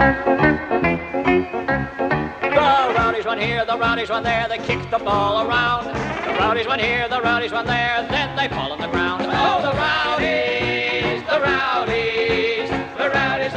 rowdies run here, the rowdies run there, they kick the ball around. The rowdies run here, the rowdies run there, then they fall on the ground. Oh, the rowdies, the rowdies, the rowdies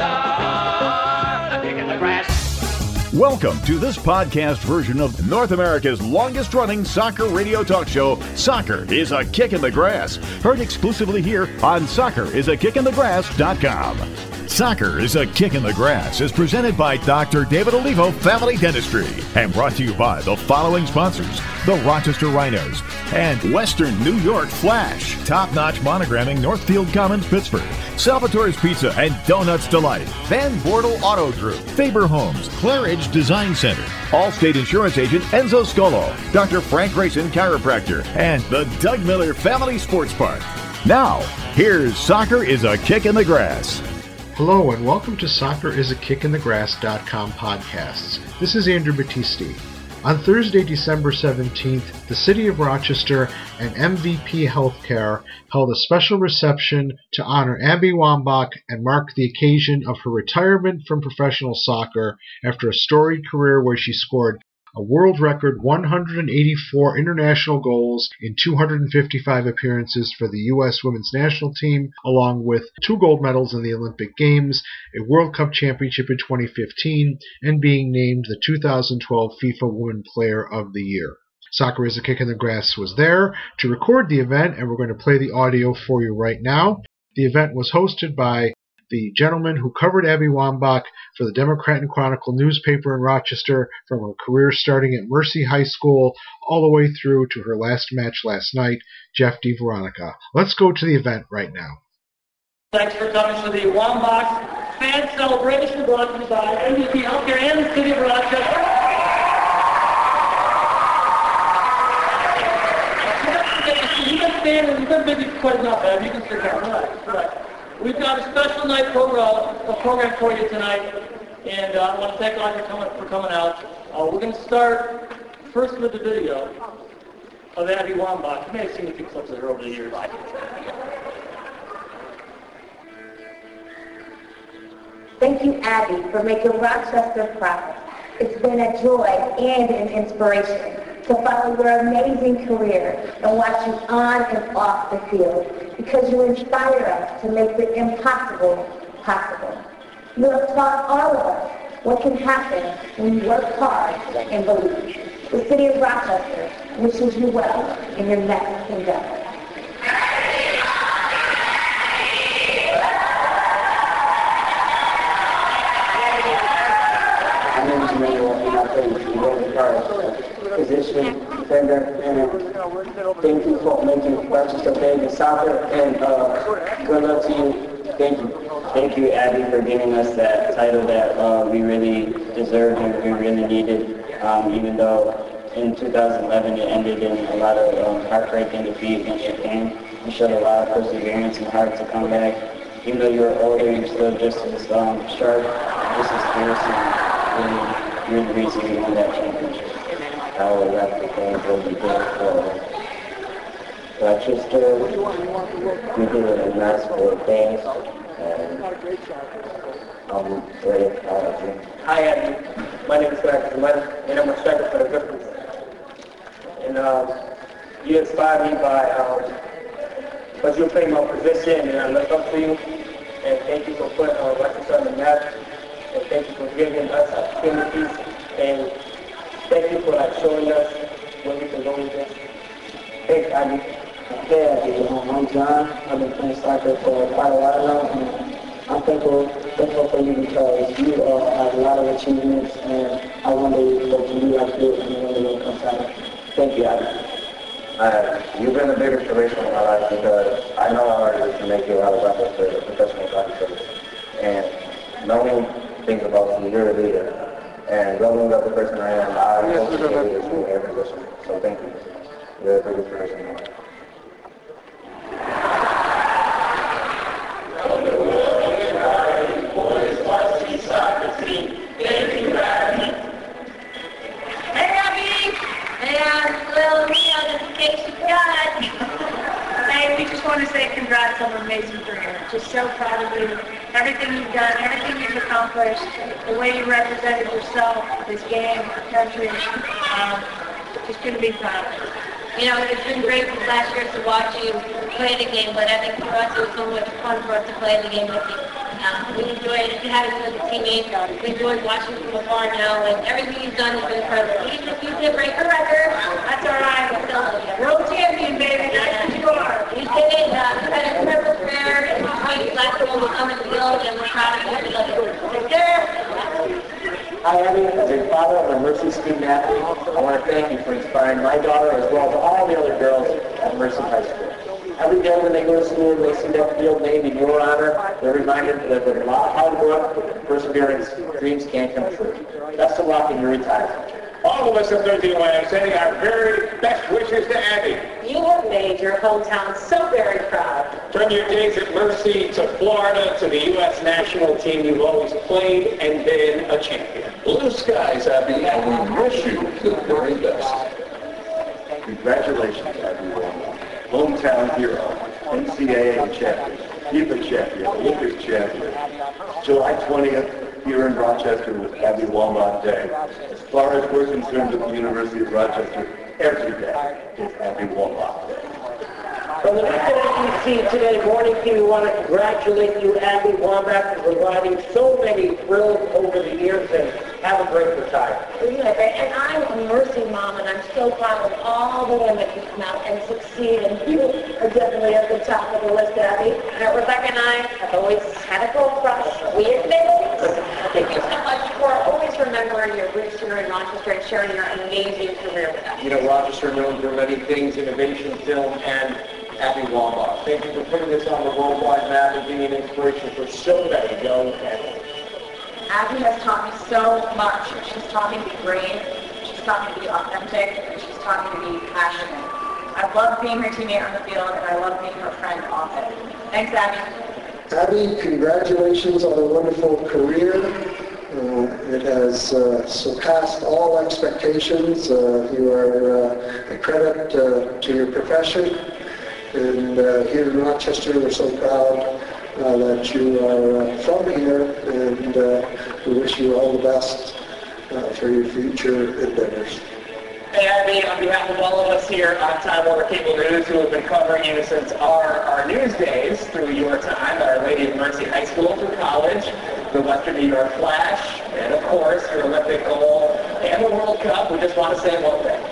are kicking the grass. Welcome to this podcast version of North America's longest-running soccer radio talk show, Soccer is a Kick in the Grass, heard exclusively here on SoccerIsAKickInTheGrass.com. Soccer is a Kick in the Grass is presented by Dr. David Olivo Family Dentistry and brought to you by the following sponsors: the Rochester Rhinos and Western New York Flash, top-notch monogramming, Northfield Commons, Pittsburgh, Salvatore's Pizza and Donuts Delight, Van Bortle Auto Group, Faber Homes, Claridge Design Center, Allstate Insurance Agent Enzo Scolo, Dr. Frank Grayson Chiropractor, and the Doug Miller Family Sports Park. Now, here's Soccer is a Kick in the Grass. Hello and welcome to SoccerIsAKickInTheGrass.com podcasts. This is Andrew Battisti. On Thursday, December 17th, the City of Rochester and MVP Healthcare held a special reception to honor Abby Wambach and mark the occasion of her retirement from professional soccer after a storied career where she scored a world record 184 international goals in 255 appearances for the U.S. women's national team, along with 2 gold medals in the Olympic Games, a World Cup championship in 2015, and being named the 2012 FIFA Women Player of the Year. Soccer is a Kick in the Grass was there to record the event, and we're going to play the audio for you right now. The event was hosted by the gentleman who covered Abby Wambach for the Democrat and Chronicle newspaper in Rochester from her career starting at Mercy High School all the way through to her last match last night, Jeff DeVeronica. Let's go to the event right now. Thanks for coming to the Wambach fan celebration brought to you by MVP Healthcare and the City of Rochester. You've been busy quite enough, Abby. You can sit down. Right. We've got a special night program for you tonight, and I want to thank all for coming out. We're going to start first with the video of Abby Wambach. You may have seen a few clips of her over the years. Thank you, Abby, for making Rochester proud. It's been a joy and an inspiration to follow your amazing career and watch you on and off the field, because you inspire us to make the impossible possible. You have taught all of us what can happen when you work hard and believe. The City of Rochester wishes you well in your next endeavor. My name is Emmanuel, and I play the Golden Cars position, defender, and thank you for making Rochester big in soccer, and good luck to you. Thank you. Thank you, Abby, for giving us that title that we really deserved and we really needed, even though in 2011 it ended in a lot of heartbreaking defeat against Japan. You showed a lot of perseverance and heart to come back. Even though you're older, you're still just as sharp, just as fierce, and you're the reason we won that championship. I will replicate what we did for Rochester. We did a nice good things, and I'm very proud of you. Hi, Abby. My name is Frank Grayson, and I'm a striker for the Griffins. And you inspired me because you played my position, and I look up to you. And thank you for putting Rochester on the map. And thank you for giving us opportunities. And thank you for showing us where we can go with this. Thanks, Abby. Yeah, I'm John. I've been playing soccer for quite a while now, and I'm thankful for you because you have a lot of achievements, and I wonder what you do after it and when it comes out. Thank you, Abby. You've been a big inspiration in my life because I know how hard it is to make it out of Rochester as a professional soccer player. And knowing things about you, you're a leader. And loving up the person I am, I hope to be able to do every position. So thank you. You're a big inspiration in my life. Want to say congrats on an amazing career. Just so proud of you. Everything you've done, everything everything you've accomplished, the way you represented yourself, this game, our country. Just couldn't be proud. You know, it's been great for last year to watch you play the game, but I think for us it was so much fun for us to play the game with you. We enjoyed having you as a teammate. We enjoyed watching you from afar now, and everything you've done has been incredible. Even if you did break the record, that's all right. We'll celebrate you. World champion, baby. That's what you are. You did it. You had an incredible career, and we last year will come in the field, and we're proud of you. Take care. Hi, Abby. As a father of a Mercy student athlete, I want to thank you for inspiring my daughter as well as all the other girls at Mercy High School. Every day when they go to school and they see that field named in your honor, they're reminded that with a lot of hard work, perseverance, dreams can come true. Best of luck in your retirement. All of us at Thursday Night are sending our very best wishes to Abby. You have made your hometown so very proud. From your days at Mercy to Florida to the U.S. national team, you've always played and been a champion. Blue skies, Abby, and we wish you the very best. Congratulations, Abby Wallach. Hometown hero, NCAA champion, FIFA champion, Olympic champion. July 20th, here in Rochester was Abby Wallach Day. As far as we're concerned at the University of Rochester, every day is Abby Wallach Day. From the NBC Today Morning Team, we want to congratulate you, Abby Wambach, for providing so many thrills over the years, and have a great retirement. Yeah, and I'm a Mercy mom, and I'm so proud of all the women who come out and succeed, and you are definitely at the top of the list, Abby. And Rebecca and I have always had a girl crush. We admit it. Thank you so much for always remembering your roots here in Rochester and sharing your amazing career with us. You know, Rochester known for many things, innovation, film, and Abby Wambach. Thank you for putting this on the worldwide map and being an inspiration for so many young athletes. Abby has taught me so much. She's taught me to be brave. She's taught me to be authentic. And she's taught me to be passionate. I love being her teammate on the field, and I love being her friend off it. Thanks, Abby. Abby, congratulations on a wonderful career. It has surpassed all expectations. You are a credit to your profession. And here in Rochester, we're so proud that you are from here, and we wish you all the best for your future endeavors. Hey, Abby, on behalf of all of us here on Time Warner Cable News, who have been covering you since our news days through your time, Our Lady of Mercy High School through college, the Western New York Flash, and of course your Olympic gold and the World Cup, we just want to say one thing.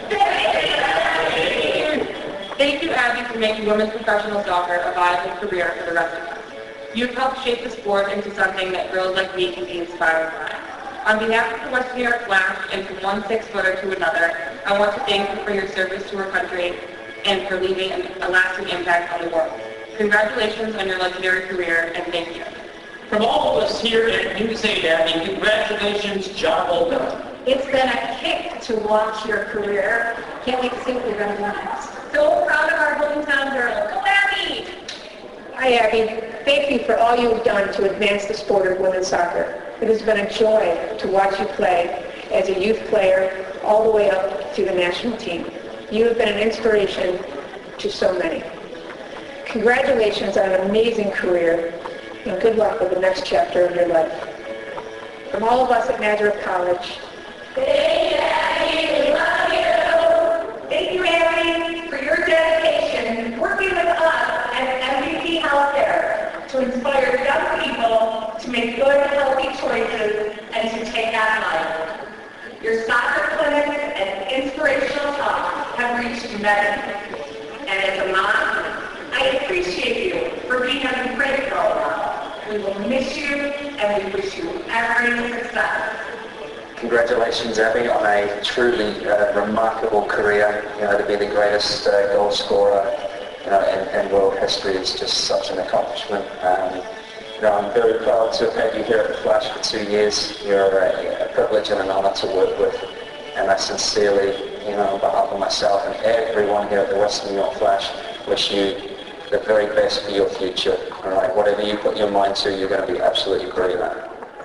Thank you, Abby, for making women's professional soccer a viable career for the rest of us. You've helped shape the sport into something that girls like me can be inspired by. On behalf of the Western New York Flash and from one 6-footer to another, I want to thank you for your service to our country and for leaving a lasting impact on the world. Congratulations on your legendary career, and thank you. From all of us here at News 8, Abby, congratulations, job well done. It's been a kick to watch your career. Can't wait to see what you're going to do next. So proud of our hometown girl. Go Abby! Hi, Abby. Thank you for all you have done to advance the sport of women's soccer. It has been a joy to watch you play as a youth player all the way up to the national team. You have been an inspiration to so many. Congratulations on an amazing career, and good luck with the next chapter of your life. From all of us at Nazareth College, Hey, Abby, we love you! Thank you, Abby, for your dedication working with us at MVP Healthcare to inspire young people to make good, healthy choices and to take on life. Your soccer clinics and inspirational talks have reached many. And as a mom, I appreciate you for being a great role model. We will miss you, and we wish you every success. Congratulations, Abby, on a truly remarkable career. You know, to be the greatest goal scorer, you know, in world history is just such an accomplishment. You know, I'm very proud to have had you here at the Flash for 2 years. You're a privilege and an honor to work with, and I sincerely, you know, on behalf of myself and everyone here at the Western New York Flash, wish you the very best for your future. All right, whatever you put your mind to, you're going to be absolutely great at.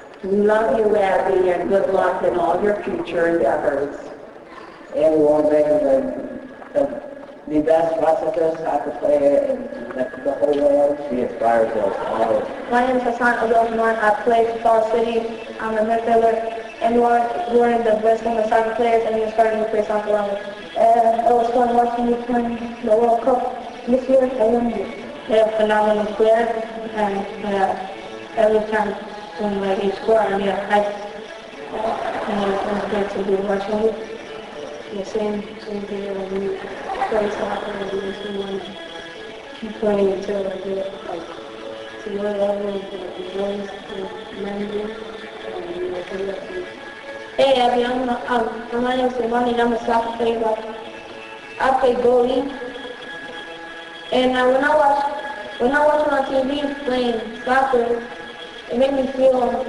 Love you, Abby, and good luck in all your future endeavors. Everyone, the best Rochester soccer player in the whole world. She inspires us all. My name is Hassan Abdul-Rahman. I play for Fall City. I'm a midfielder. And we're in the best team of soccer players, and we're starting to play soccer along with. It was fun watching you playing the World Cup this year. They're phenomenal players, and every time when they score, I get hyped. And it's great to be watching you. The same thing when we play soccer, and we just want to keep playing until I get to your level of noise and memory. Hey Abby, my name is Imani, I'm a soccer player. I play goalie. And when I watch on TV playing soccer, it made me feel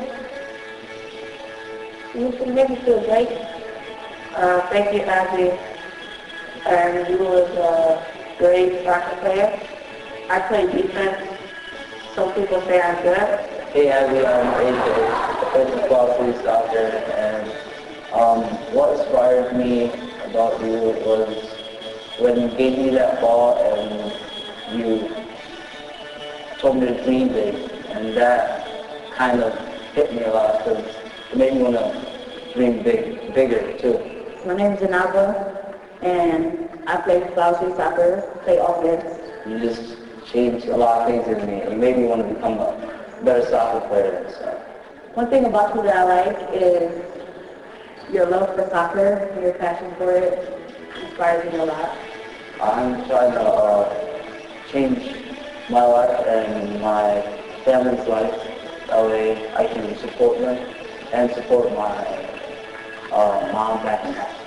great. Thank you, Abby. And you was a great soccer player. I play defense. Some people say I'm good. Hey, Abby, I'm AJ. I play for Fall City Soccer, and what inspired me about you was when you gave me that ball and you told me to dream big, and that kind of hit me a lot because it made me want to dream bigger too. My name is Janaba, and I play for Fall City Soccer, play offense. You just changed a lot of things in me. You made me want to become a better soccer player. So. One thing about you that I like is your love for soccer, and your passion for it inspires me a lot. I'm trying to change my life and my family's life. That way I can support them and support my mom back in Africa.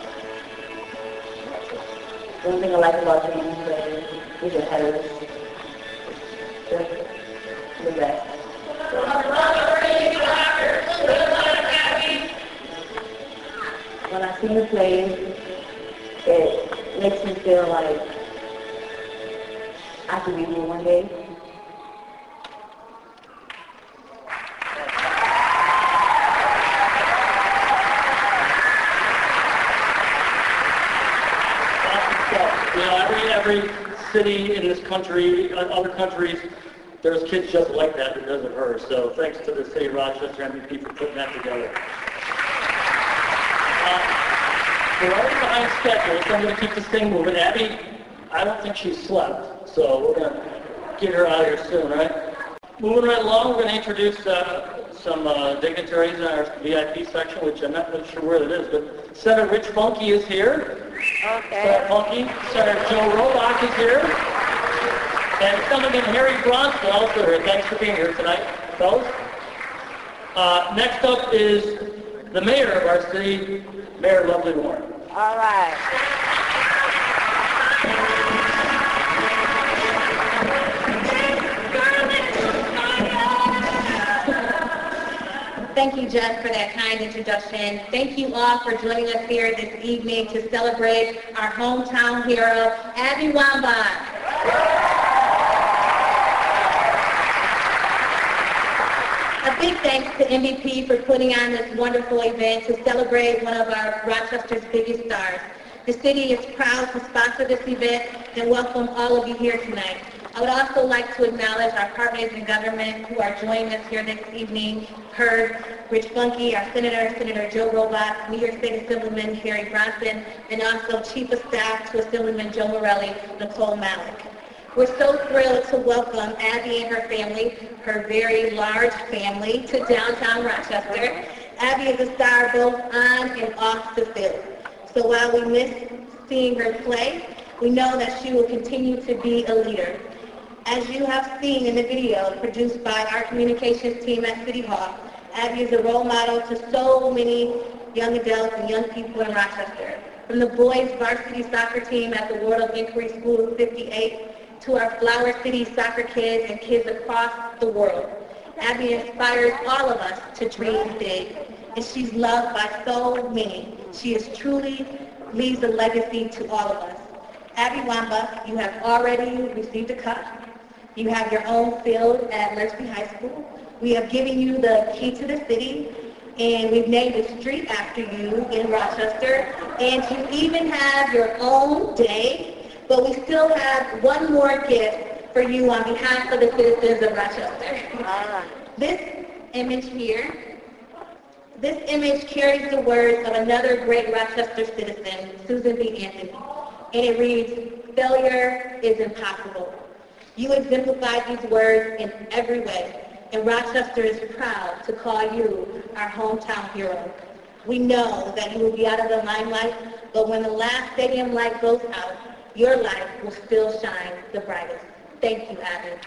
One thing I like about you is your headers. The best. When I see you play, it makes me feel like I could be you one day. Every city in this country, other countries, there's kids just like that because of her. So thanks to the city of Rochester MVP for putting that together. We're already behind schedule, so I'm going to keep this thing moving. Abby, I don't think she slept, so we're going to get her out of here soon, right? Moving right along, we're going to introduce some dignitaries in our VIP section, which I'm not really sure where it is, but Senator Rich Funky is here. Okay. Senator Funky. Senator Joe Robach is here. And Senator Harry Bronswell also here. Thanks for being here tonight, fellas. Next up is the mayor of our city, Mayor Lovely Warren. All right. Thank you, Jeff, for that kind introduction. Thank you all for joining us here this evening to celebrate our hometown hero, Abby Wambach. A big thanks to MVP for putting on this wonderful event to celebrate one of our Rochester's biggest stars. The city is proud to sponsor this event and welcome all of you here tonight. I would also like to acknowledge our partners in government who are joining us here this evening. Heard Rich Funky, our Senator Joe Robach, New York State Assemblyman Harry Bronson, and also Chief of Staff to Assemblyman Joe Morelli, Nicole Malik. We're so thrilled to welcome Abby and her family, her very large family, to downtown Rochester. Abby is a star both on and off the field. So while we miss seeing her play, we know that she will continue to be a leader. As you have seen in the video produced by our communications team at City Hall, Abby is a role model to so many young adults and young people in Rochester. From the boys varsity soccer team at the World of Inquiry School 58 to our Flower City soccer kids and kids across the world. Abby inspires all of us to dream big, and she's loved by so many. She is truly leaves a legacy to all of us. Abby Wambach, you have already received a cup. You have your own field at Mercy High School. We have given you the key to the city, and we've named a street after you in Rochester. And you even have your own day but we still have one more gift for you on behalf of the citizens of Rochester. This image here, this image carries the words of another great Rochester citizen, Susan B. Anthony, and it reads, "Failure is impossible." You exemplify these words in every way, and Rochester is proud to call you our hometown hero. We know that you will be out of the limelight, but when the last stadium light goes out, your light will still shine the brightest. Thank you, Abby.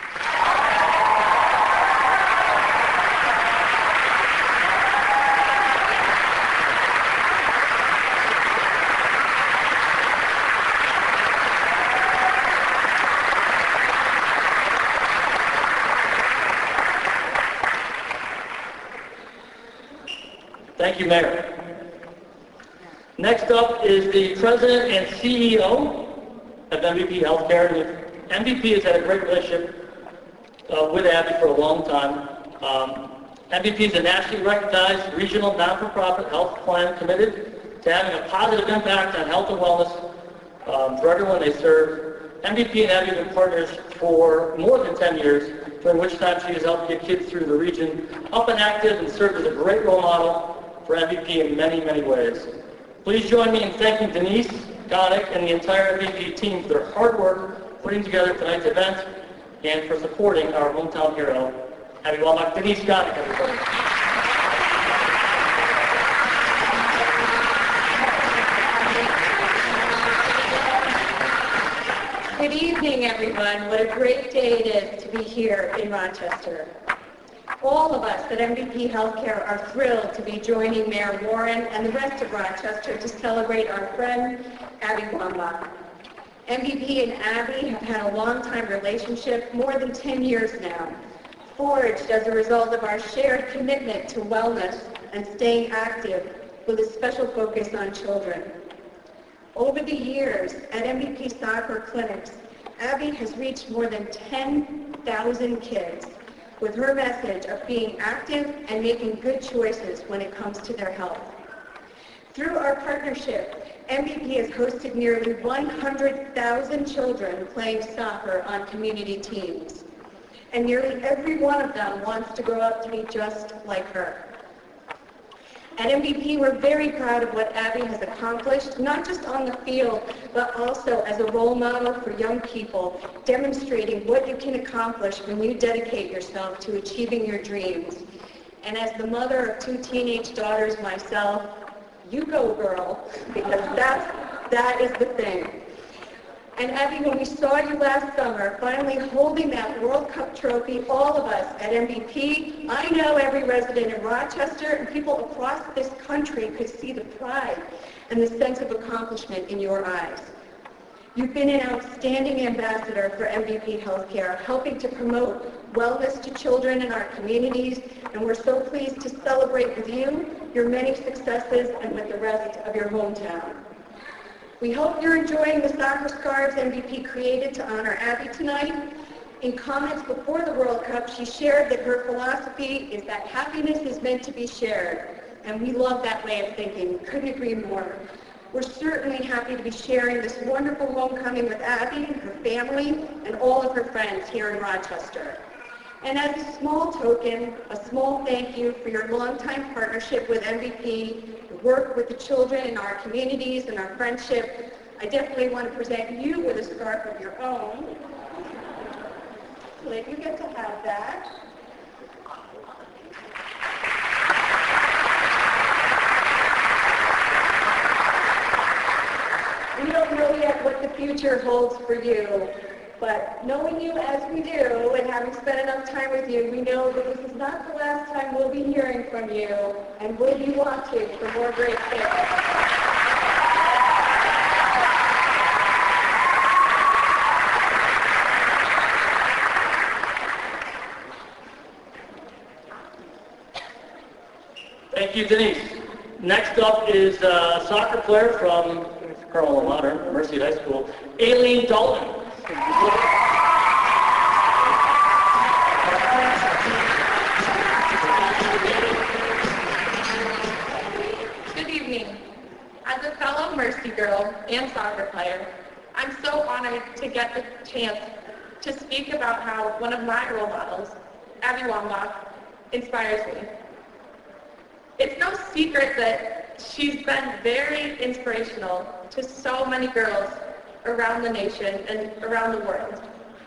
Thank you, Mayor. Next up is the President and CEO of MVP Healthcare. MVP has had a great relationship with Abby for a long time. MVP is a nationally recognized regional non-for-profit health plan committed to having a positive impact on health and wellness for everyone they serve. MVP and Abby have been partners for more than 10 years, during which time she has helped get kids through the region up and active and served as a great role model for MVP in many, many ways. Please join me in thanking Denise Gonick and the entire MVP team for their hard work putting together tonight's event and for supporting our hometown hero. Happy welcome, Denise Gonick, everybody. Good evening, everyone. What a great day it is to be here in Rochester. All of us at MVP Healthcare are thrilled to be joining Mayor Warren and the rest of Rochester to celebrate our friend, Abby Wambach. MVP and Abby have had a long-time relationship, more than 10 years now, forged as a result of our shared commitment to wellness and staying active with a special focus on children. Over the years at MVP soccer clinics, Abby has reached more than 10,000 kids with her message of being active and making good choices when it comes to their health. Through our partnership, MVP has hosted nearly 100,000 children playing soccer on community teams. And nearly every one of them wants to grow up to be just like her. At MVP, we're very proud of what Abby has accomplished, not just on the field, but also as a role model for young people, demonstrating what you can accomplish when you dedicate yourself to achieving your dreams. And as the mother of 2 teenage daughters myself, you go, girl, because that is the thing. And Abby, when we saw you last summer, finally holding that World Cup trophy, all of us at MVP, I know every resident in Rochester and people across this country could see the pride and the sense of accomplishment in your eyes. You've been an outstanding ambassador for MVP Healthcare, helping to promote wellness to children in our communities, and we're so pleased to celebrate with you your many successes and with the rest of your hometown. We hope you're enjoying the soccer scarves MVP created to honor Abby tonight. In comments before the World Cup, she shared that her philosophy is that happiness is meant to be shared, and we love that way of thinking. Couldn't agree more. We're certainly happy to be sharing this wonderful homecoming with Abby, her family, and all of her friends here in Rochester. And as a small token, a small thank you for your longtime partnership with MVP, your work with the children in our communities and our friendship, I definitely want to present you with a scarf of your own. Clint, you get to have that. We don't know yet what the future holds for you, but knowing you as we do and having spent enough time with you, we know that this is not the last time we'll be hearing from you, and will you want to for more great things. Thank you, Denise. Next up is a soccer player from Carmel Modern, Mercy High School, Aileen Dalton. Good evening. As a fellow Mercy girl and soccer player, I'm so honored to get the chance to speak about how one of my role models, Abby Wambach, inspires me. It's no secret that she's been very inspirational to so many girls around the nation and around the world.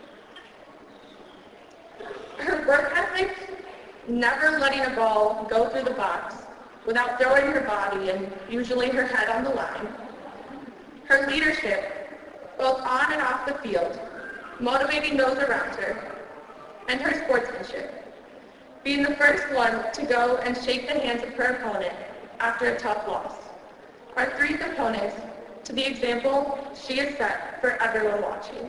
Her work ethic, never letting a ball go through the box without throwing her body and usually her head on the line. Her leadership, both on and off the field, motivating those around her, and her sportsmanship, being the first one to go and shake the hands of her opponent after a tough loss, are three components to the example she has set for everyone watching.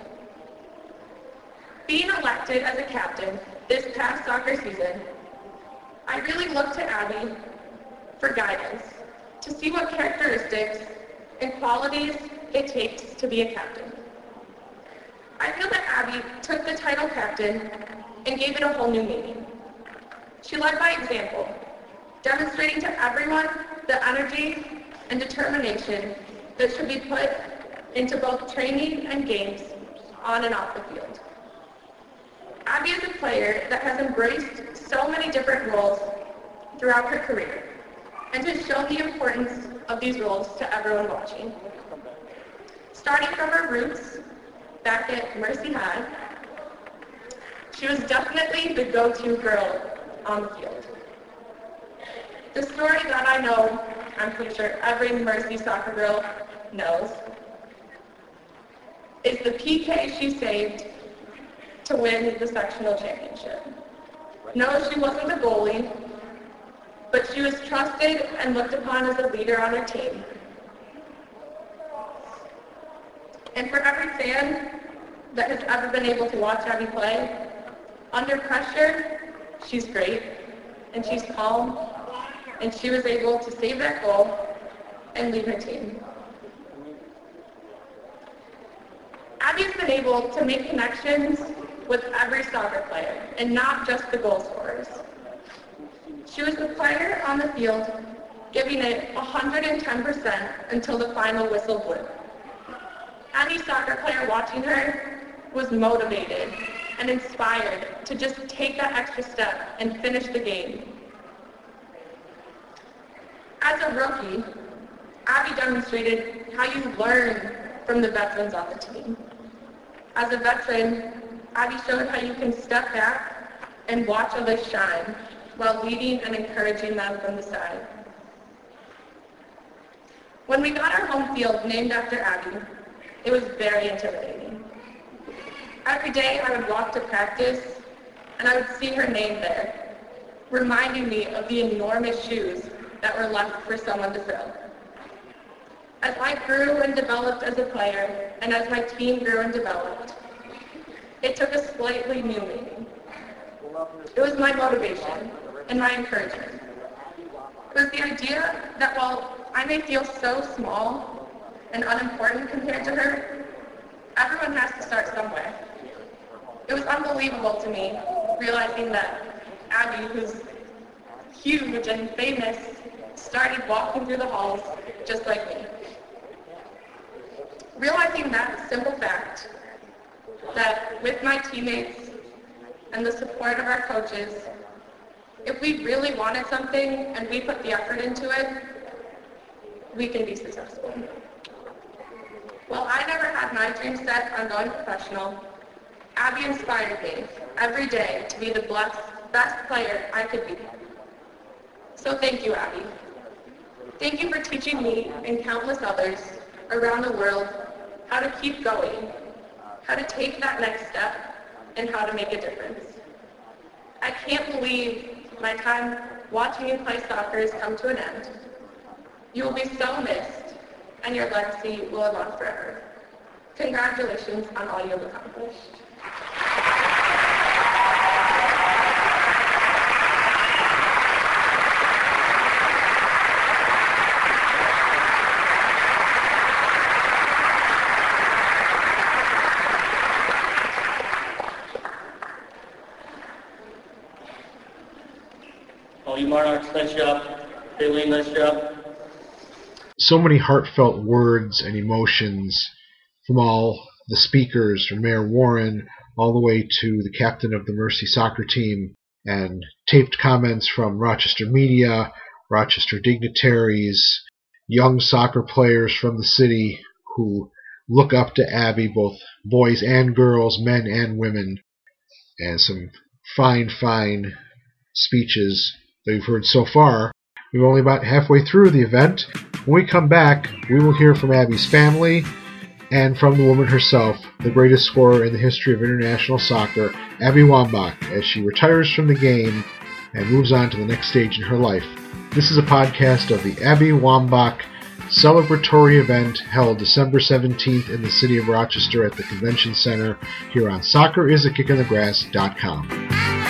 Being elected as a captain this past soccer season, I really looked to Abby for guidance to see what characteristics and qualities it takes to be a captain. I feel that Abby took the title captain and gave it a whole new meaning. She led by example, demonstrating to everyone the energy and determination that should be put into both training and games on and off the field. Abby is a player that has embraced so many different roles throughout her career and has shown the importance of these roles to everyone watching. Starting from her roots back at Mercy High, she was definitely the go-to girl on the field. The story that I know, I'm pretty sure every Mercy soccer girl knows, is the PK she saved to win the sectional championship. No, she wasn't the goalie, but she was trusted and looked upon as a leader on her team. And for every fan that has ever been able to watch Abby play, under pressure, she's great, and she's calm, and she was able to save that goal and lead her team. Abby's been able to make connections with every soccer player, and not just the goal scorers. She was the player on the field, giving it 110% until the final whistle blew. Any soccer player watching her was motivated and inspired to just take that extra step and finish the game. As a rookie, Abby demonstrated how you learn from the veterans on the team. As a veteran, Abby showed how you can step back and watch others shine while leading and encouraging them from the side. When we got our home field named after Abby, it was very intimidating. Every day I would walk to practice and I would see her name there, reminding me of the enormous shoes that were left for someone to fill. As I grew and developed as a player, and as my team grew and developed, it took a slightly new meaning. It was my motivation and my encouragement. It was the idea that while I may feel so small and unimportant compared to her, everyone has to start somewhere. It was unbelievable to me realizing that Abby, who's huge and famous, started walking through the halls just like me. Realizing that simple fact, that with my teammates and the support of our coaches, if we really wanted something and we put the effort into it, we can be successful. While I never had my dream set on going professional, Abby inspired me every day to be the best player I could be. So thank you, Abby. Thank you for teaching me and countless others around the world how to keep going, how to take that next step, and how to make a difference. I can't believe my time watching you play soccer has come to an end. You will be so missed, and your legacy will live on forever. Congratulations on all you have accomplished. Monarchs, nice job. Bailey, nice job. So many heartfelt words and emotions from all the speakers, from Mayor Warren all the way to the captain of the Mercy soccer team, and taped comments from Rochester media, Rochester dignitaries, young soccer players from the city who look up to Abby, both boys and girls, men and women, and some fine speeches that we've heard so far. We're only about halfway through the event. When we come back, we will hear from Abby's family and from the woman herself, the greatest scorer in the history of international soccer, Abby Wambach, as she retires from the game and moves on to the next stage in her life. This is a podcast of the Abby Wambach celebratory event held December 17th in the city of Rochester at the Convention Center here on SoccerIsAKickInTheGrass.com.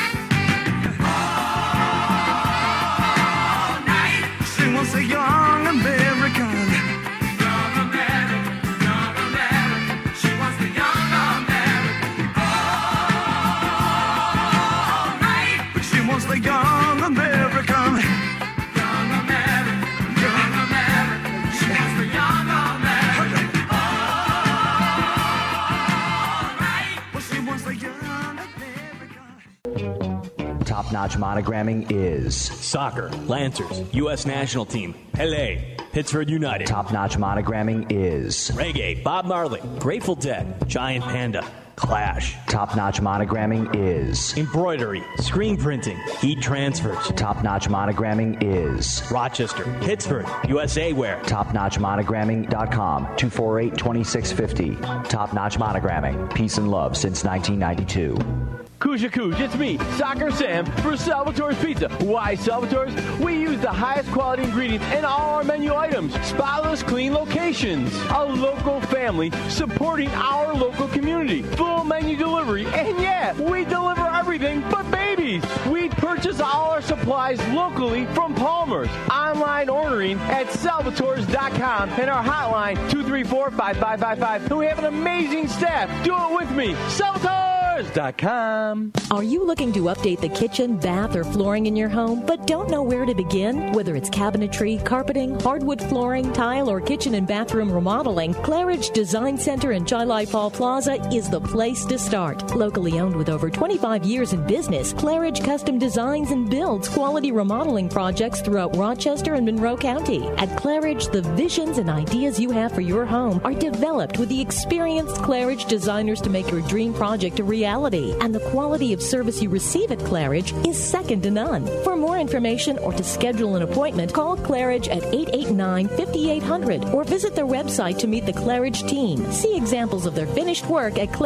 Top-notch monogramming is soccer, Lancers, U.S. national team, Pele, Pittsburgh United. Top-notch monogramming is reggae, Bob Marley, Grateful Dead, Giant Panda, Clash. Top-notch monogramming is embroidery, screen printing, heat transfers. Top-notch monogramming is Rochester, Pittsburgh, USA Wear. TopNotchMonogramming.com, 248-2650. Top-notch monogramming, peace and love since 1992. Kuja Kuj, it's me, Soccer Sam, for Salvatore's Pizza. Why Salvatore's? We use the highest quality ingredients in all our menu items. Spotless, clean locations. A local family supporting our local community. Full menu delivery. And yeah, we deliver everything but babies. We purchase all our supplies locally from Palmer's. Online ordering at Salvatores.com and our hotline 234-5555. And we have an amazing staff. Do it with me. Salvatores.com. Are you looking to update the kitchen, bath, or flooring in your home, but don't know where to begin? Whether it's cabinetry, carpeting, hardwood flooring, tile, or kitchen and bathroom remodeling, Claridge Design Center in Chi-Li Fall Plaza is the place to start. Locally owned with over 25 years in business, Claridge custom designs and builds quality remodeling projects throughout Rochester and Monroe County. At Claridge, the visions and ideas you have for your home are developed with the experienced Claridge designers to make your dream project a reality. And the quality of service you receive at Claridge is second to none. For more information or to schedule an appointment, call Claridge at 889-5800 or visit their website to meet the Claridge team. See examples of their finished work at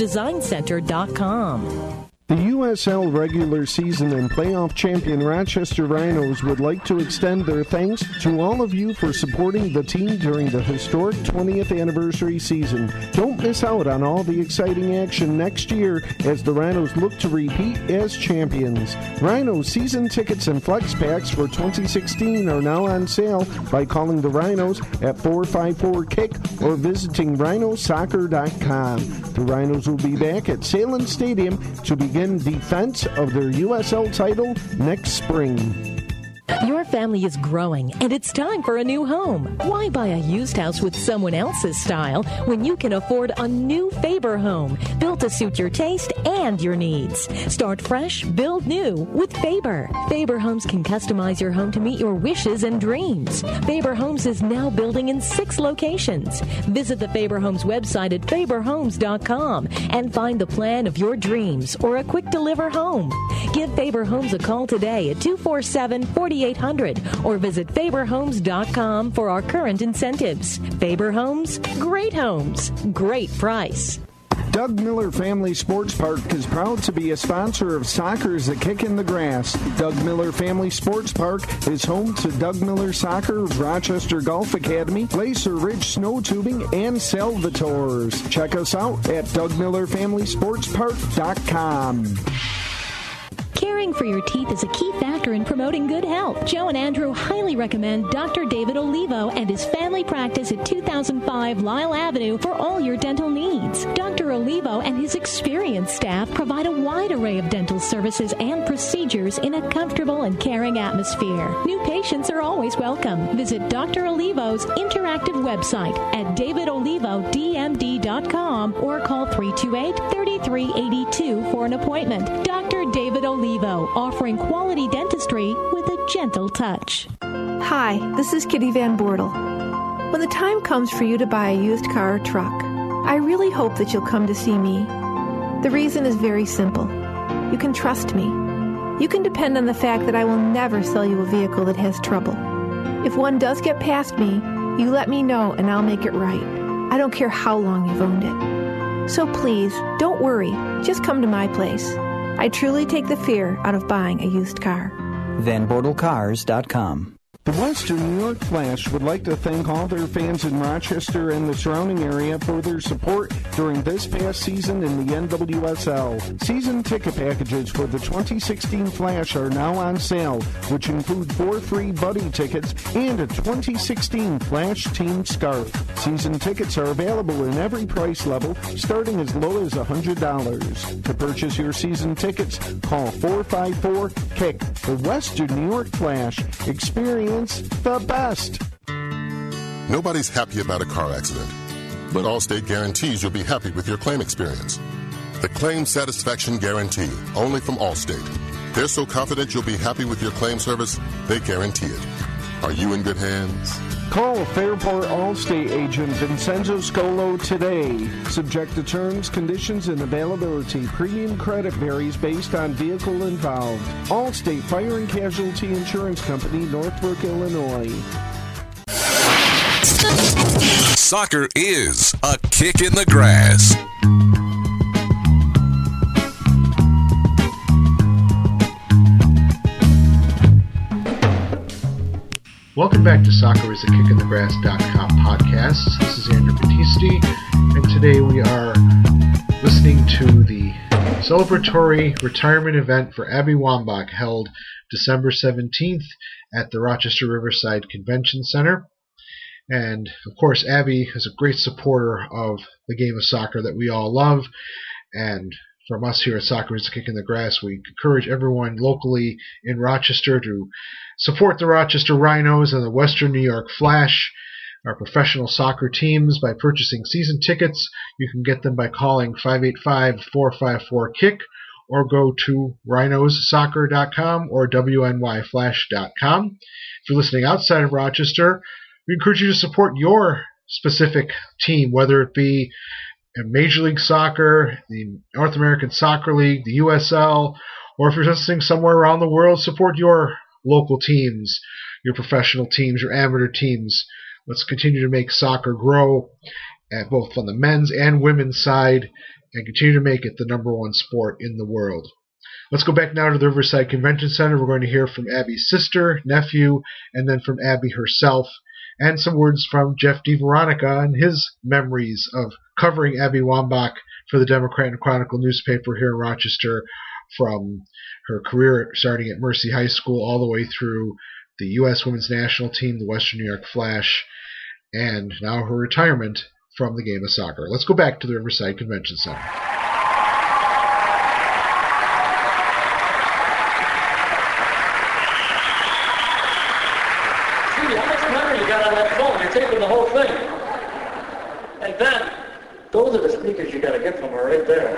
ClaridgeDesignCenter.com. The USL regular season and playoff champion Rochester Rhinos would like to extend their thanks to all of you for supporting the team during the historic 20th anniversary season. Don't miss out on all the exciting action next year as the Rhinos look to repeat as champions. Rhinos season tickets and flex packs for 2016 are now on sale by calling the Rhinos at 454-KICK or visiting rhinosoccer.com. The Rhinos will be back at Salem Stadium to begin defense of their USL title next spring. Your family is growing, and it's time for a new home. Why buy a used house with someone else's style when you can afford a new Faber home built to suit your taste and your needs? Start fresh, build new with Faber. Faber Homes can customize your home to meet your wishes and dreams. Faber Homes is now building in 6 locations. Visit the Faber Homes website at faberhomes.com and find the plan of your dreams or a quick deliver home. Give Faber Homes a call today at 247-4800 or visit faberhomes.com for our current incentives. Faber Homes, great price. Doug Miller Family Sports Park is proud to be a sponsor of Soccer is a Kick in the Grass. Doug Miller Family Sports Park is home to Doug Miller Soccer, Rochester Golf Academy, Glacier Ridge Snow Tubing, and Salvatore's. Check us out at DougMillerFamilySportsPark.com. Caring for your teeth is a key factor in promoting good health. Joe and Andrew highly recommend Dr. David Olivo and his family practice at 2005 Lyle Avenue for all your dental needs. Dr. Olivo and his experienced staff provide a wide array of dental services and procedures in a comfortable and caring atmosphere. New patients are always welcome. Visit Dr. Olivo's interactive website at davidolivodmd.com or call 328-3382 for an appointment. Dr. David Olivo, offering quality dentistry with a gentle touch. Hi, this is Kitty Van Bortle. When the time comes for you to buy a used car or truck, I really hope that you'll come to see me. The reason is very simple. You can trust me. You can depend on the fact that I will never sell you a vehicle that has trouble. If one does get past me, you let me know and I'll make it right. I don't care how long you've owned it. So please, don't worry. Just come to my place. I truly take the fear out of buying a used car. VanBortelCars.com. The Western New York Flash would like to thank all their fans in Rochester and the surrounding area for their support during this past season in the NWSL. Season ticket packages for the 2016 Flash are now on sale, which include 4 free Buddy tickets and a 2016 Flash team scarf. Season tickets are available in every price level, starting as low as $100. To purchase your season tickets, call 454-KICK. The Western New York Flash. Experience the best. Nobody's happy about a car accident, but Allstate guarantees you'll be happy with your claim experience. The Claim Satisfaction Guarantee, only from Allstate. They're so confident you'll be happy with your claim service, they guarantee it. Are you in good hands? Call Fairport Allstate agent Vincenzo Scolo today. Subject to terms, conditions, and availability. Premium credit varies based on vehicle involved. Allstate Fire and Casualty Insurance Company, Northbrook, Illinois. Soccer is a kick in the grass. Welcome back to SoccerIsAKickInTheGrass.com podcasts. This is Andrew Battisti, and today we are listening to the celebratory retirement event for Abby Wambach held December 17th at the Rochester Riverside Convention Center. And, of course, Abby is a great supporter of the game of soccer that we all love, and from us here at Soccer is a Kick in the Grass, we encourage everyone locally in Rochester to support the Rochester Rhinos and the Western New York Flash, our professional soccer teams, by purchasing season tickets. You can get them by calling 585-454-KICK or go to rhinossoccer.com or wnyflash.com. If you're listening outside of Rochester, we encourage you to support your specific team, whether it be Major League Soccer, the North American Soccer League, the USL, or if you're listening somewhere around the world, support your local teams, your professional teams, your amateur teams. Let's continue to make soccer grow, both on the men's and women's side, and continue to make it the #1 sport in the world. Let's go back now to the Riverside Convention Center. We're going to hear from Abby's sister, nephew, and then from Abby herself, and some words from Jeff DeVeronica and his memories of covering Abby Wambach for the Democrat and Chronicle newspaper here in Rochester, from her career starting at Mercy High School all the way through the U.S. Women's National Team, the Western New York Flash, and now her retirement from the game of soccer. Let's go back to the Riverside Convention Center. You're taping the whole thing. And then, those are the speakers you got to get from her right there.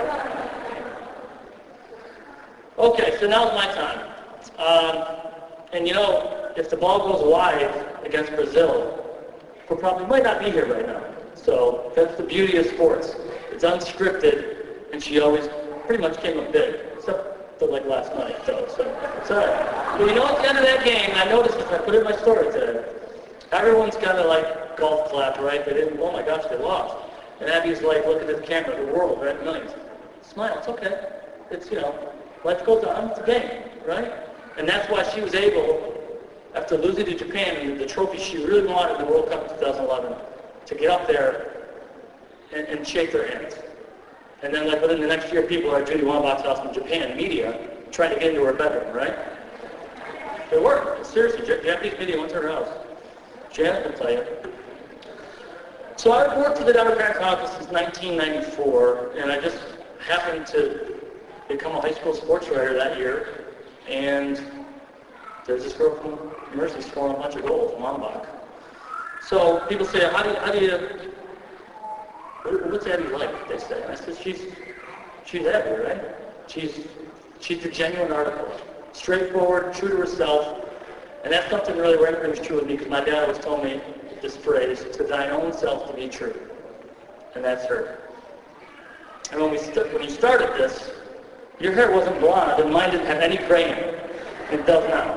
Okay, so now's my time. And you know, if the ball goes wide against Brazil, we probably might not be here right now. So that's the beauty of sports. It's unscripted, and she always pretty much came up big, except for like last night, though. So it's all right. But you know, at the end of that game, I noticed this, I put it in my story today. Everyone's got a like golf clap, right? They didn't, oh my gosh, they lost. And Abby's like, look at this camera, the world, right? Millions. Smile, it's okay. It's, you know, life goes on, it's a game, right? And that's why she was able, after losing to Japan, the trophy she really wanted in the World Cup in 2011, to get up there and shake their hands. And then like within the next year, people are Judy Wambach's house from Japan, media, trying to get into her bedroom, right? It worked. Seriously, Japanese media went to her house. Janet can tell you. So I've worked for the Democratic caucus since 1994, and I just happened to become a high school sports writer that year, and there's this girl from Mercy scoring a bunch of goals from Wambach. So people say, what's Abby like, they say. And I said, she's Abby, right? She's the genuine article. Straightforward, true to herself. And that's something really rings true with me, because my dad always told me this phrase, to thine own self to be true. And that's her. And when you started this, your hair wasn't blonde, and mine didn't have any gray in it. It does now.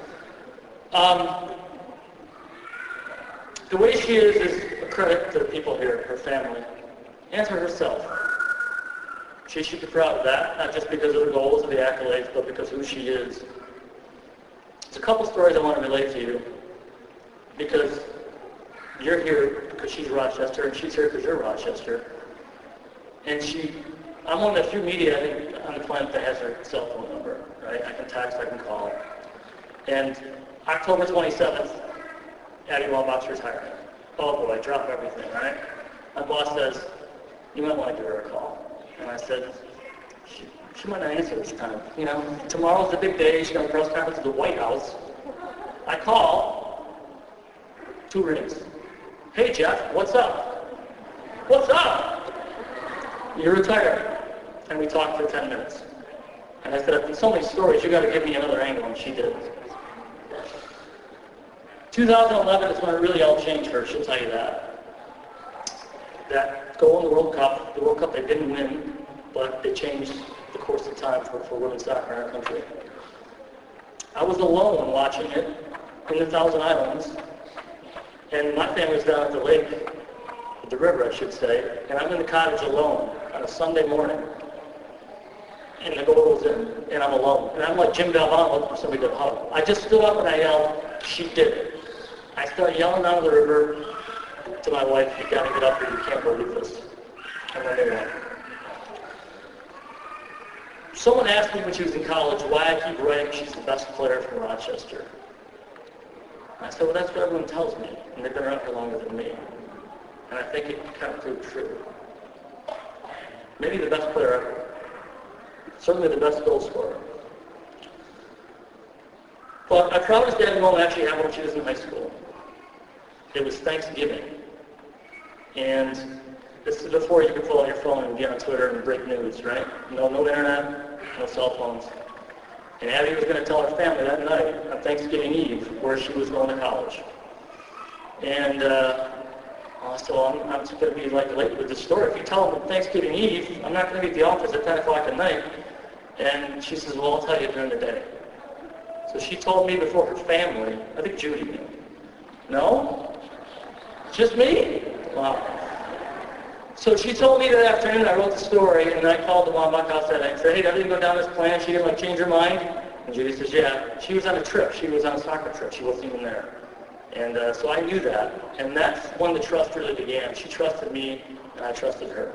The way she is a credit to the people here, her family, and to herself. She should be proud of that, not just because of the goals or the accolades, but because of who she is. There's a couple stories I want to relate to you, because you're here because she's Rochester, and she's here because you're Rochester. And I'm one of the few media, I think, on the planet that has her cell phone number, right? I can text, I can call. And October 27th, Abby Wambach's retirement. Oh boy, I dropped everything, right? My boss says, you might want to give her a call. And I said, she might not answer this time. You know, tomorrow's the big day. She's got a press conference at the White House. I call, 2 rings. Hey Jeff, what's up? What's up? You're retired. And we talked for 10 minutes. And I said, there's so many stories, you got to give me another angle, and she did. 2011 is when it really all changed for her, she'll tell you that. That goal in the World Cup they didn't win, but they changed the course of time for women's soccer in our country. I was alone watching it in the Thousand Islands, and my family's down at the lake, the river I should say, and I'm in the cottage alone on a Sunday morning. And the goal goes in, and I'm alone. And I'm like Jim Galvano looking for somebody to hug. I just stood up and I yelled, she did it. I started yelling down the river to my wife, you gotta get up here, you can't believe this. And then they went. Someone asked me when she was in college why I keep writing she's the best player from Rochester. And I said, well, that's what everyone tells me, and they've been around for longer than me. And I think it kind of proved true. Maybe the best player ever. Certainly the best goal scorer. But I promised Abby won't actually have when she was in high school. It was Thanksgiving. And this is before you could pull out your phone and get on Twitter and break news, right? No internet, no cell phones. And Abby was going to tell her family that night on Thanksgiving Eve where she was going to college. And so I'm just going to be like late with the story. If you tell them on Thanksgiving Eve, I'm not going to be at the office at 10 o'clock at night. And she says, well, I'll tell you during the day. So she told me before her family, I think Judy knew. No? Just me? Wow. So she told me that afternoon, I wrote the story, and I called the Wambach house that night and said, hey, did everything go down as planned? She didn't change her mind? And Judy says, yeah. She was on a trip. She was on a soccer trip. She wasn't even there. And so I knew that. And that's when the trust really began. She trusted me, and I trusted her.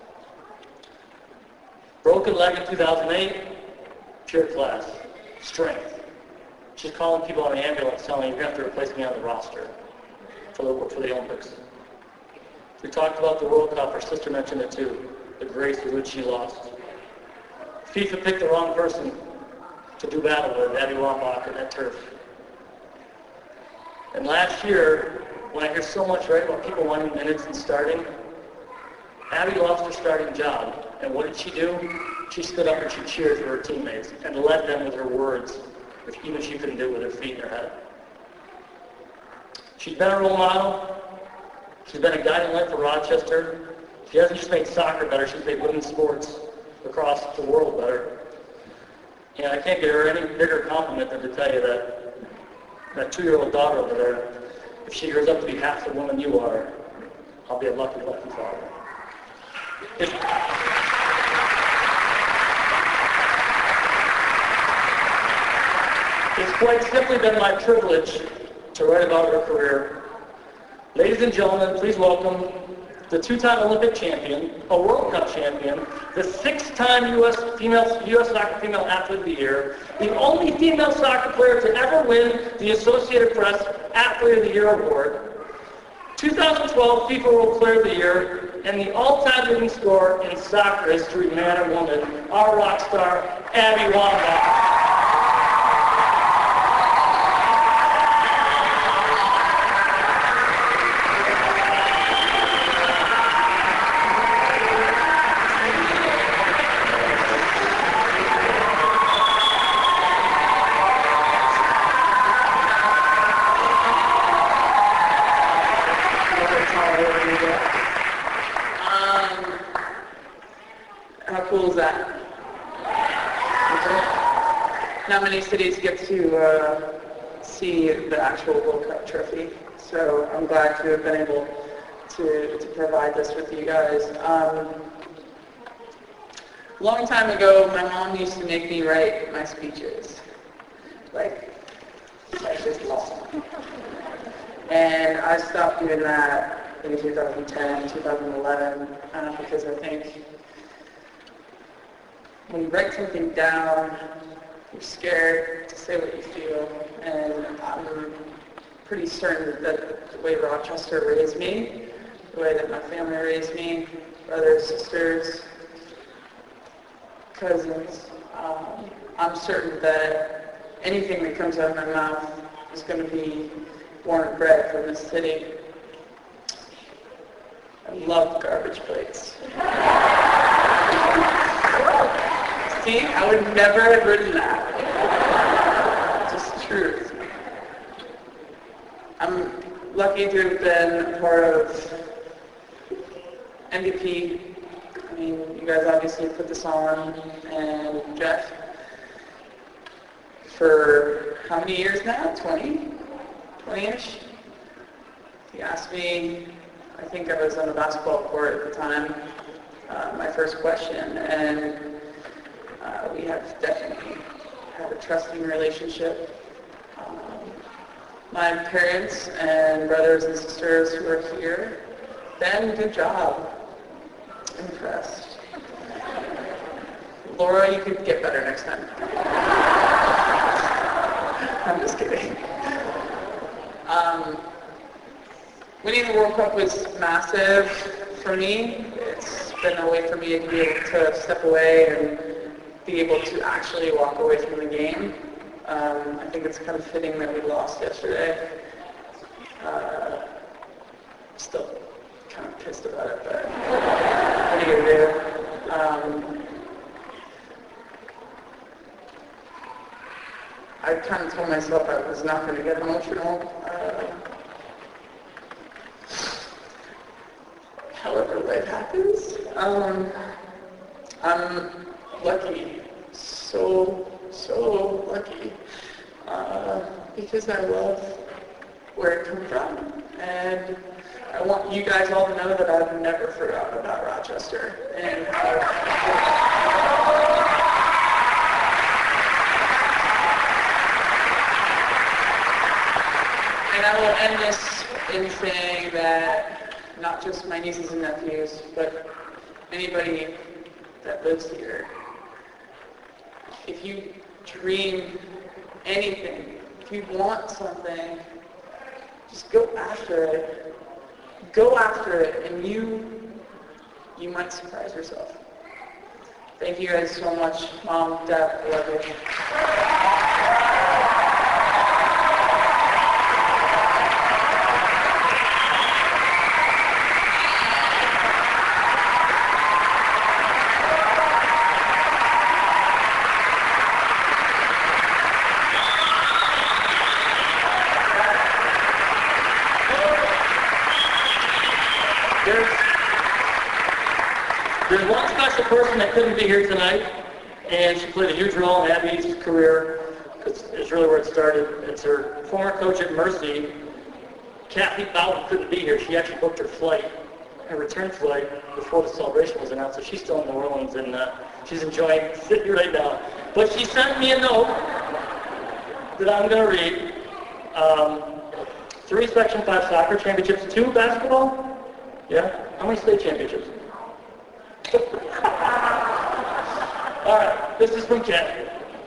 Broken leg in 2008, pure class, strength. She's calling people on the ambulance telling me you have to replace me on the roster for the Olympics. We talked about the World Cup. Her sister mentioned it too, the grace with which she lost. FIFA picked the wrong person to do battle with, Abby Wambach, and that turf. And last year, when I hear so much about people wanting minutes and starting, Abby lost her starting job. And what did she do? She stood up and she cheered for her teammates and led them with her words, which even she couldn't do with her feet in her head. She's been a role model. She's been a guiding light for Rochester. She hasn't just made soccer better, she's made women's sports across the world better. And I can't give her any bigger compliment than to tell you that 2-year-old daughter over there, if she grows up to be half the woman you are, I'll be a lucky, lucky father. It's quite simply been my privilege to write about her career. Ladies and gentlemen, please welcome the 2-time Olympic champion, a World Cup champion, the 6-time U.S. Soccer Female Athlete of the Year, the only female soccer player to ever win the Associated Press Athlete of the Year award, 2012 FIFA World Player of the Year, and the all-time leading scorer in soccer history, man or woman, our rock star, Abby Wambach. Not many cities get to see the actual World Cup trophy, so I'm glad to have been able to provide this with you guys. A long time ago, my mom used to make me write my speeches, like this long. And I stopped doing that in 2010, 2011, because I think when you write something down, you're scared to say what you feel, and I'm pretty certain that the way Rochester raised me, the way that my family raised me, brothers, sisters, cousins, I'm certain that anything that comes out of my mouth is going to be born and bred from this city. I love garbage plates. See, I would never have written that. Just truth. I'm lucky to have been part of MVP. I mean, you guys obviously put this on, and Jeff, for how many years now? 20? 20-ish? He asked me, I think I was on a basketball court at the time, my first question, and we have definitely had a trusting relationship. My parents and brothers and sisters who are here, Ben, good job. Impressed. Laura, you could get better next time. I'm just kidding. Winning the World Cup was massive for me. It's been a way for me to be able to step away and be able to actually walk away from the game. I think it's kind of fitting that we lost yesterday. Still kind of pissed about it, but what are you going to do? I kind of told myself I was not going to get emotional. However, life happens. I'm lucky, so lucky, because I love where it comes from, and I want you guys all to know that I've never forgotten about Rochester, and I will end this in saying that not just my nieces and nephews, but anybody that lives here, if you dream anything, if you want something, just go after it. Go after it, and you might surprise yourself. Thank you guys so much. Mom, Dad, I love you. There's one special person that couldn't be here tonight, and she played a huge role in Abby's career. It's really where it started. It's her former coach at Mercy. Kathy Bowden couldn't be here. She actually booked her flight, her return flight, before the celebration was announced, so she's still in New Orleans, and she's enjoying sitting right now. But she sent me a note that I'm going to read. 3 Section 5 soccer championships, 2 basketball. Yeah? How many state championships? All right, this is from Ken.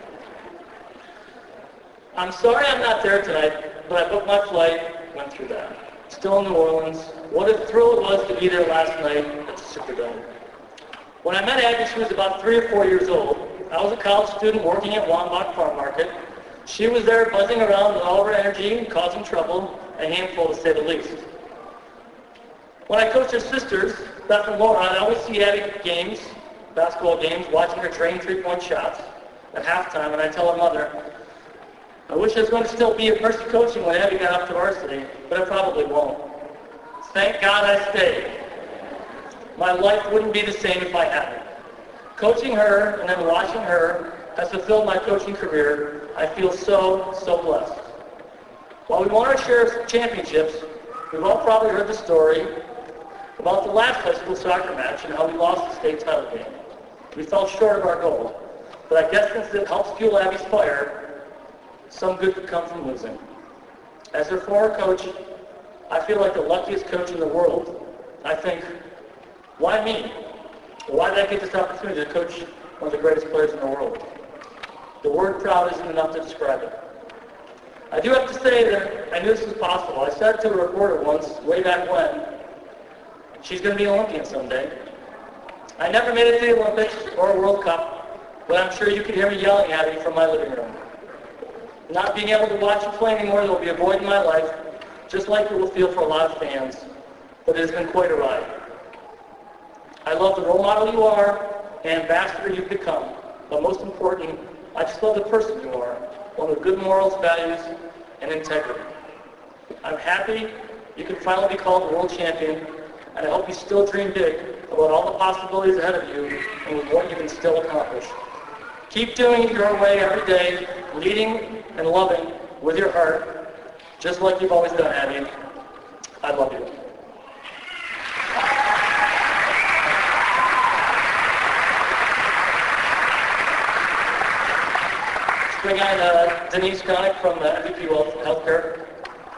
I'm sorry I'm not there tonight, but I booked my flight, went through that. Still in New Orleans. What a thrill it was to be there last night at the Superdome. When I met Abby, she was about 3 or 4 years old. I was a college student working at Wambach Farm Market. She was there buzzing around with all of her energy and causing trouble, a handful to say the least. When I coached her sisters, Beth and Laura, I'd always see Abby at games, basketball games, watching her train 3-point shots at halftime, and I'd tell her mother, I wish I was going to still be at Mercy coaching when Abby got up to varsity, but I probably won't. Thank God I stayed. My life wouldn't be the same if I hadn't. Coaching her and then watching her has fulfilled my coaching career. I feel so, so blessed. While we won our share of championships, we've all probably heard the story about the last high school soccer match and how we lost the state title game. We fell short of our goal, but I guess since it helps fuel Abby's fire, some good could come from losing. As her former coach, I feel like the luckiest coach in the world. I think, why me? Why did I get this opportunity to coach one of the greatest players in the world? The word proud isn't enough to describe it. I do have to say that I knew this was possible. I said to a reporter once, way back when, she's going to be an Olympian someday. I never made it to the Olympics or a World Cup, but I'm sure you could hear me yelling at me from my living room. Not being able to watch you play anymore will be a void in my life, just like it will feel for a lot of fans, but it has been quite a ride. I love the role model you are and ambassador you've become, but most important, I just love the person you are, one with good morals, values, and integrity. I'm happy you can finally be called the world champion, and I hope you still dream big about all the possibilities ahead of you and with what you can still accomplish. Keep doing it your way every day, leading and loving with your heart, just like you've always done, Abby. I love you. Let's bring on Denise Connick from MVP Healthcare.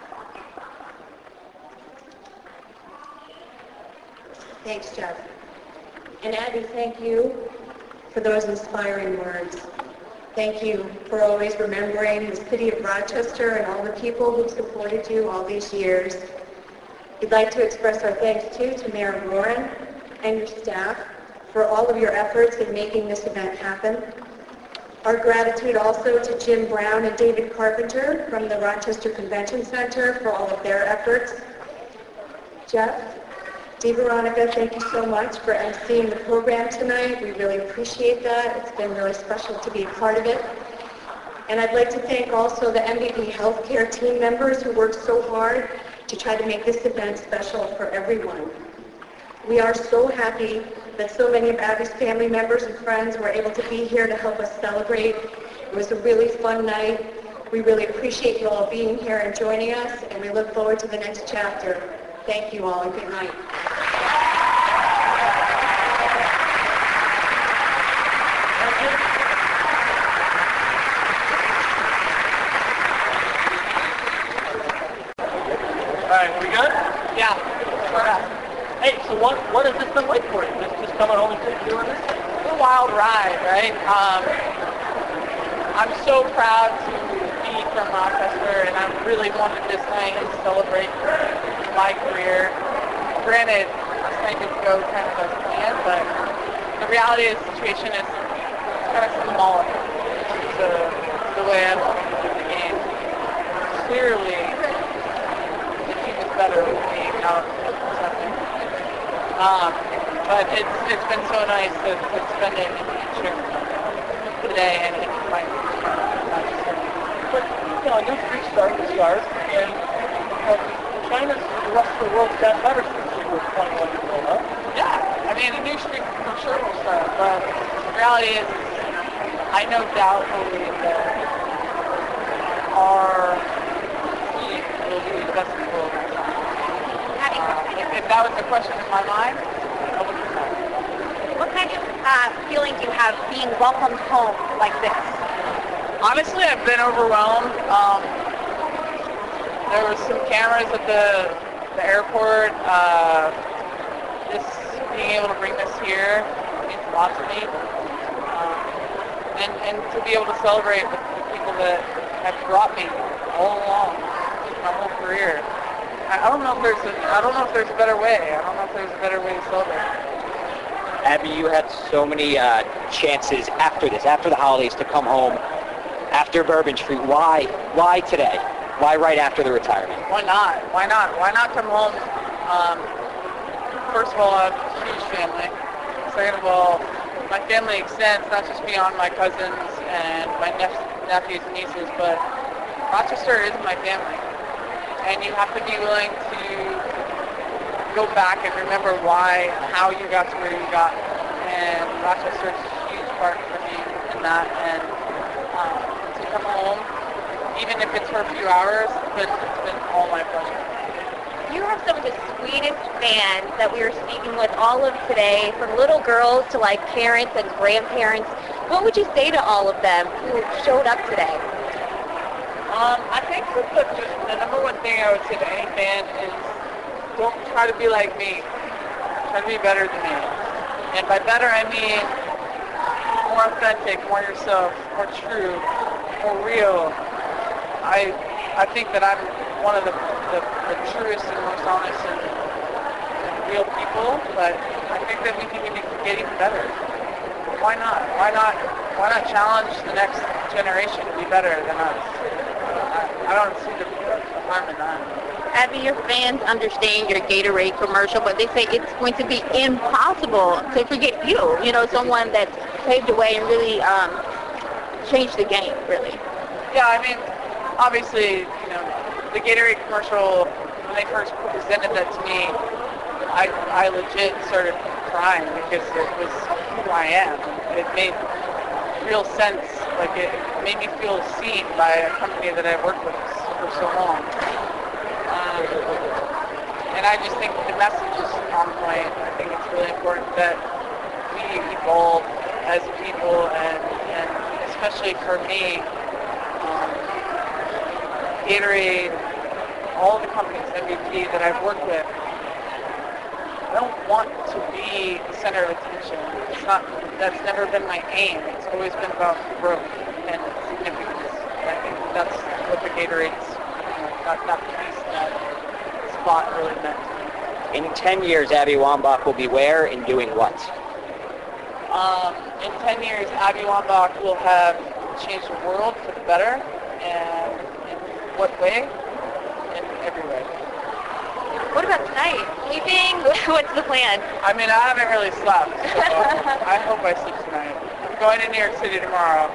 Thanks, Jeff. And Abby, thank you for those inspiring words. Thank you for always remembering the city of Rochester and all the people who've supported you all these years. We'd like to express our thanks too to Mayor Warren and your staff for all of your efforts in making this event happen. Our gratitude also to Jim Brown and David Carpenter from the Rochester Convention Center for all of their efforts. Jeff, DeVeronica, thank you so much for emceeing the program tonight. We really appreciate that. It's been really special to be a part of it. And I'd like to thank also the MVP Healthcare team members who worked so hard to try to make this event special for everyone. We are so happy that so many of Abby's family members and friends were able to be here to help us celebrate. It was a really fun night. We really appreciate you all being here and joining us, and we look forward to the next chapter. Thank you all, and good night. All right, we good? Yeah. Hey, so what has this been like for you? Just coming home and doing this? It's a wild ride, right? I'm so proud to be from Rochester, and I really wanted this night to celebrate my career. Granted, this night didn't go kind of as planned, but the reality of the situation is kind of symbolic to the way I want to do the game. Clearly, the team is better with me out of something. But it's been so nice to spend it today and my But, a new streak starts, and China's the rest of the world's got better since you were 21 years old, huh? Yeah, I mean, a new streak for sure will start, but the reality is, I no doubt believe that our team will be the best in the world. If that was the question in my mind, I would do that. What kind of feeling do you have being welcomed home like this? Honestly, I've been overwhelmed. There was some cameras at the airport. being able to bring this here means a lot to me. And to be able to celebrate with the people that have brought me all along my whole career. I don't know if there's a better way. I don't know if there's a better way to celebrate. Abby, you had so many chances after the holidays, to come home after Bourbon Street. Why today? Why right after the retirement? Why not? Why not come home? First of all, I have a huge family. Second of all, my family extends not just beyond my cousins and my nephews and nieces, but Rochester is my family. And you have to be willing to go back and remember how you got to where you got. And Rochester is a huge part for me in that. And to come home, even if it's for a few hours, it's been all my pleasure. You have some of the sweetest fans that we are speaking with all of today, from little girls to like parents and grandparents. What would you say to all of them who showed up today? I think that the number one thing I would say to any fan is don't try to be like me. Try to be better than me. And by better, I mean more authentic, more yourself, more true, more real. I think that I'm one of the truest and most honest and real people, but I think that we can get even better. Why not? Why not challenge the next generation to be better than us? I don't see the harm in that. Abby, your fans understand your Gatorade commercial, but they say it's going to be impossible to forget you. You know, someone that paved the way and really changed the game, really. Yeah, I mean, obviously, the Gatorade commercial, when they first presented that to me, I legit started crying because it was who I am. It made real sense. Like, it made me feel seen by a company that I've worked with for so long. And I just think the message is on point. I think it's really important that we evolve as people, and especially for me, Gatorade, all the companies, MVP, that I've worked with, I don't want to be the center of attention. That's never been my aim. It's always been about growth and significance. And I think that's what the Gatorade's, that piece, that spot really meant to me. In 10 years, Abby Wambach will be where and doing what? In 10 years, Abby Wambach will have changed the world for the better. And in what way? In every way. What about tonight? Sleeping? What's the plan? I mean, I haven't really slept, so I hope I sleep tonight. I'm going to New York City tomorrow.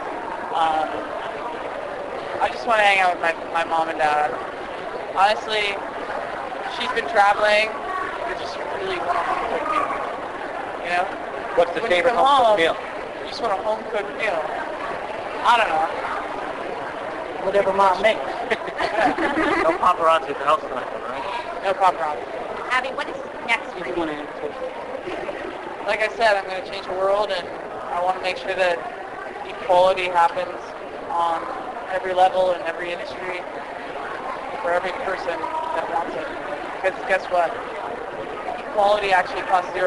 I just want to hang out with my mom and dad. Honestly, she's been traveling. I just really want a home-cooked meal. You know? What's the favorite home-cooked meal? You just want a home-cooked meal. I don't know. Whatever mom makes. No paparazzi at the house tonight, right? No paparazzi. Abby, what is next for you? Like I said, I'm going to change the world, and I want to make sure that equality happens on every level in every industry for every person that wants it. Because guess what? Equality actually costs $0.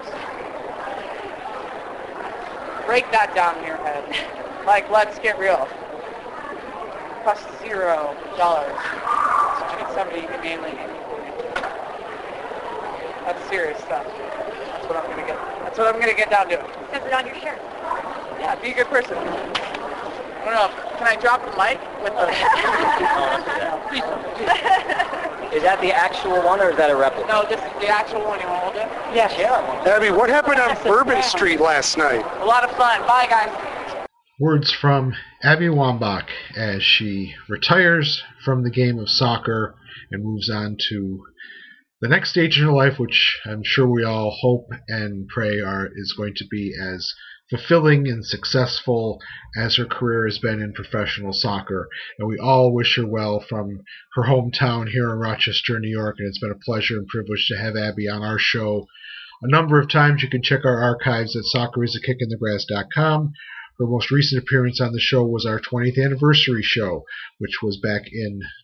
Break that down in your head. Like, let's get real. It costs $0 to treat somebody humanely. That's serious stuff. That's what I'm gonna get down to. It says it on your shirt. Yeah, be a good person. I don't know. Can I drop the mic with the? Is that the actual one, or is that a replica? No, this is the actual one. You want to hold it? Yes. Yeah. Abby, what happened on Bourbon Street last night? A lot of fun. Bye, guys. Words from Abby Wambach as she retires from the game of soccer and moves on to the next stage in her life, which I'm sure we all hope and pray is going to be as fulfilling and successful as her career has been in professional soccer. And we all wish her well from her hometown here in Rochester, New York. And it's been a pleasure and privilege to have Abby on our show a number of times. You can check our archives at soccerisaKickInTheGrass.com. Her most recent appearance on the show was our 20th anniversary show, which was back in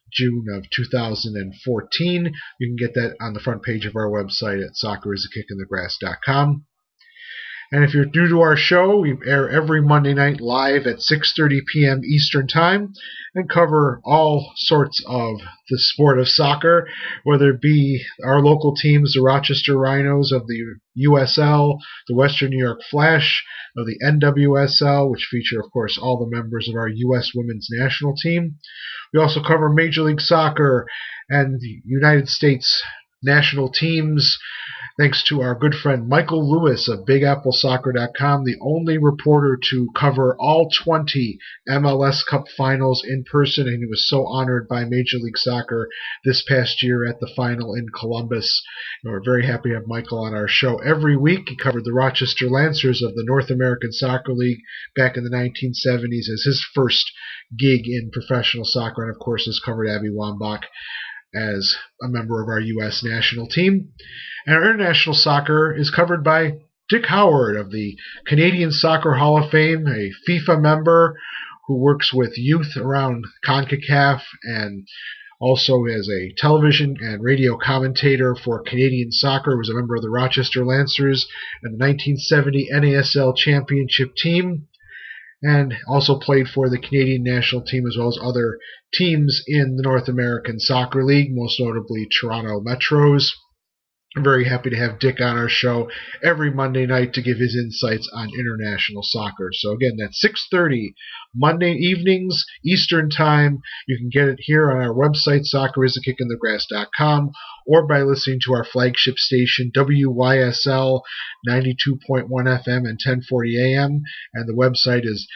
June of 2014. You can get that on the front page of our website at soccerisakickinthegrass.com. And if you're new to our show, we air every Monday night live at 6:30 p.m. Eastern Time and cover all sorts of the sport of soccer, whether it be our local teams, the Rochester Rhinos of the USL, the Western New York Flash of the NWSL, which feature, of course, all the members of our U.S. women's national team. We also cover Major League Soccer and the United States national teams, thanks to our good friend Michael Lewis of BigAppleSoccer.com, the only reporter to cover all 20 MLS Cup finals in person, and he was so honored by Major League Soccer this past year at the final in Columbus. And we're very happy to have Michael on our show every week. He covered the Rochester Lancers of the North American Soccer League back in the 1970s as his first gig in professional soccer, and of course has covered Abby Wambach as a member of our U.S. national team. And our international soccer is covered by Dick Howard of the Canadian Soccer Hall of Fame, a FIFA member who works with youth around CONCACAF and also as a television and radio commentator for Canadian soccer. He was a member of the Rochester Lancers and the 1970 NASL championship team, and also played for the Canadian national team as well as other teams in the North American Soccer League, most notably Toronto Metros. I'm very happy to have Dick on our show every Monday night to give his insights on international soccer. So again, that's 6:30 Monday evenings, Eastern Time. You can get it here on our website, soccerisakickinthegrass.com, or by listening to our flagship station, WYSL 92.1 FM and 1040 AM, and the website is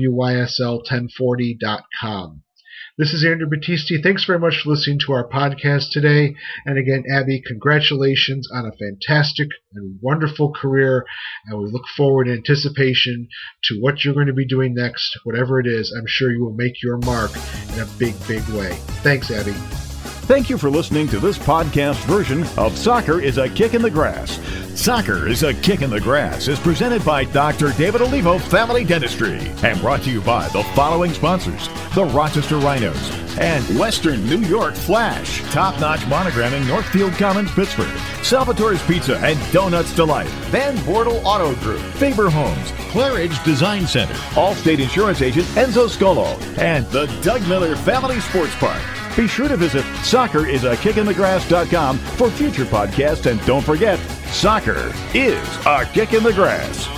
wysl1040.com. This is Andrew Battisti. Thanks very much for listening to our podcast today. And again, Abby, congratulations on a fantastic and wonderful career. And we look forward in anticipation to what you're going to be doing next. Whatever it is, I'm sure you will make your mark in a big, big way. Thanks, Abby. Thank you for listening to this podcast version of Soccer is a Kick in the Grass. Soccer is a Kick in the Grass is presented by Dr. David Olivo Family Dentistry and brought to you by the following sponsors: the Rochester Rhinos and Western New York Flash, top-notch monogramming, Northfield Commons, Pittsburgh, Salvatore's Pizza and Donuts Delight, Van Bortle Auto Group, Faber Homes, Claridge Design Center, Allstate Insurance Agent Enzo Scolo, and the Doug Miller Family Sports Park. Be sure to visit soccerisakickinthegrass.com for future podcasts, and don't forget, soccer is a kick in the grass.